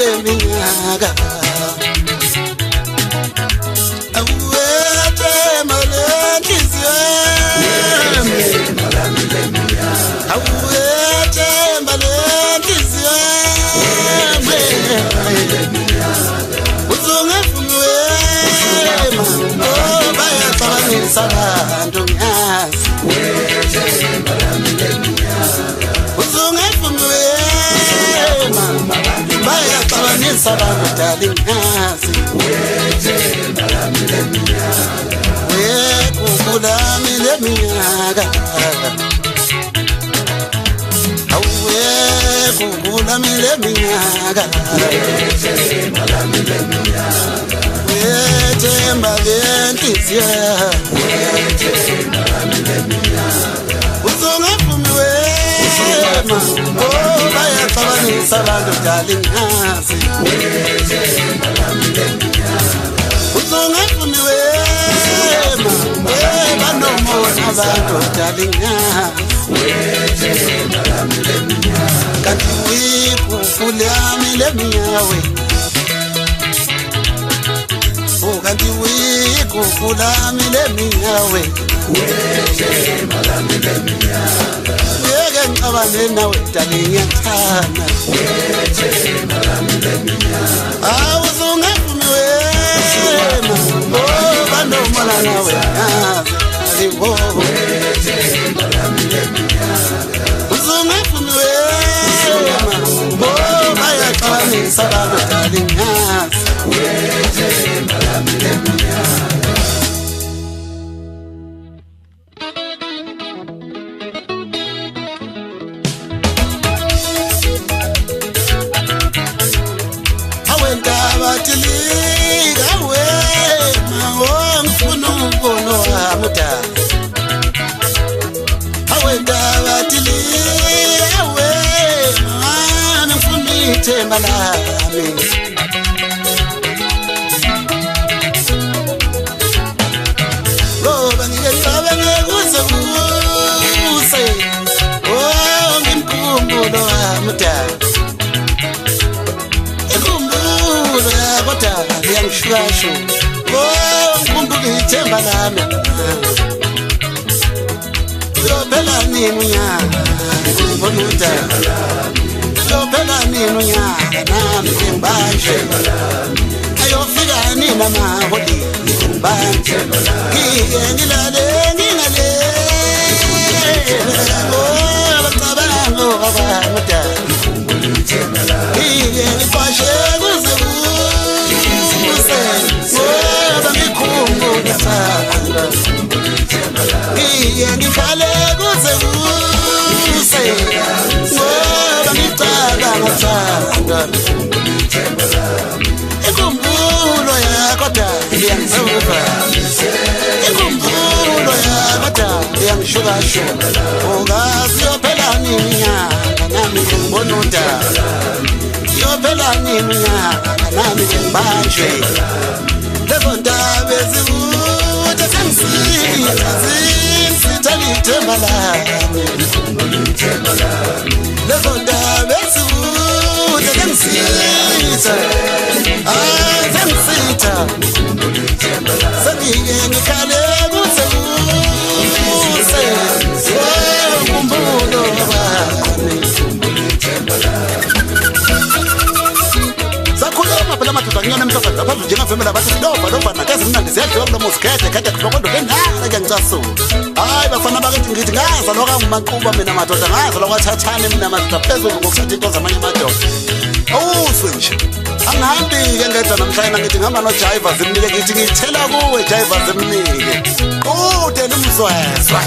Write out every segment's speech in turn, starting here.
minyaka awuwete malenhliziyo awuwete malenhliziyo uzungavume oh bayacabanisa abantu ngiyazi uzungavume bayacabanisa abantu darling ngiyazi wekukula mileminyaka awekukula mileminyaka wethemba lenhliziyo uzungavumi wema oh bayacabanisa abantu darling ngiyazi uzungavumi wema banomona abantu darling ngiyazi kanti wikufulami leminyawe oh kanti wikufulami leminyawe yeke ngicabane nawe darling ngiyathanda awuzungavumi wema oh banomona nawe alibo uzungavumi wema oh bayacabanisa abantu darling ngiyazi awentabatilika wema ngifuna umbono wami awentabatilika wema ngifuna ithemba lami ngoba ngiyecabanga kuze kuse oh ngimkhumbulo wami kodwa ngiyangishwasho oh ngikhumbula ithemba lami uyophela nini unyaka ngibona udaba uyophela nini unyaka nami ngibanje ayofika nini amaholi ngibanje ngilale ngingale oh abacabanga abamuda ngipashe kuze ngikhale kuze kuse ngoba ngicabanga thanda inkumbulo yakho iyangizova inkumbulo yakho iyangishukashuka ungazi yophela nini nyaka nami ngibona udaba yophela nini nyaka nami ngibanjwe lezo ndaba ezikude sengizithela ithemba lami lezo ndaba ezikude sengizitha sengike ngikhale kuze kuse umkhumbulo wami sakhuluma phela madoda ngiyona emhlophe lapha njengavemela bathi ndoba nakaze mnandi ziyadliwa kulo musikhethe kade kulokondo kendala ngiyancasuka hayi bafana bakithi ngithi ngaza lokho ngimaqhuba mina madoda ngaza lokho thathane mina madoda phezulu ngokuthatha into zamanye amadoda awuzwe nje angihambi-ke ngedwa namhlanje ngithi ngihamba noJaiva zimnike ngithi ngiyithela kuwe Jaiva zimnike kude nimzwezwa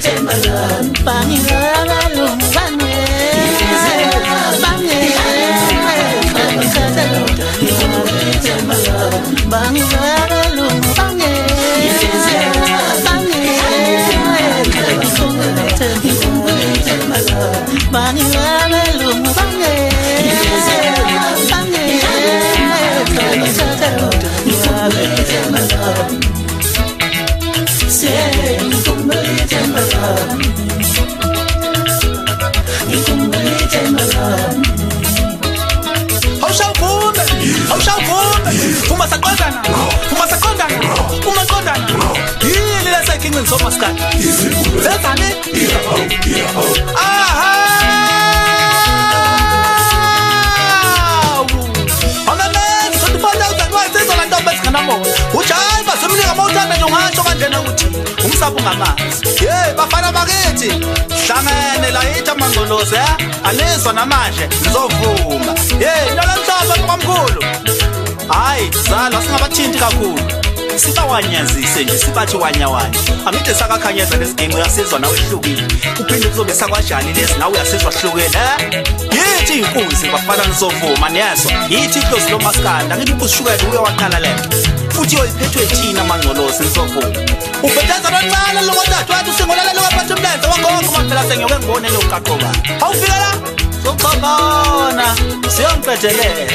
Bafana bakithi hlangene la yithi Mangolosi anizwa namanje nizovuma nolamhlaba kwamkhulu hayi zala singabathinti kakhulu sibawanyazise nje sibathi wanyawanya angithi sakakhanyeza lesigenge uyasizwa nawe ehlukile kuphinde kuzobe sakwajani lezi nawe uyasizwa hlukile yithi inkunzi bafana nizovuma niyezwa yithi iclose lo maskanda ngithi ubushukela uye waqala lento futhi uyiphethwe thina Mangolosi nizovuma ubhethaza loncane lokwathathu wathi usingolala lokaphatha umlenze wangonke maphela sengeke ngibone loqaqoba awufika la soxabana siyomphethelela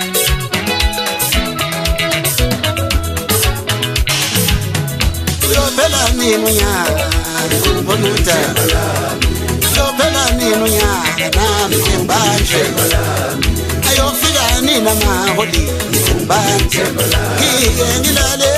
Phela nini unyaka ngibonutha phela nini unyaka nami ngibanje ayofika nini amaholi ngibanje ngilale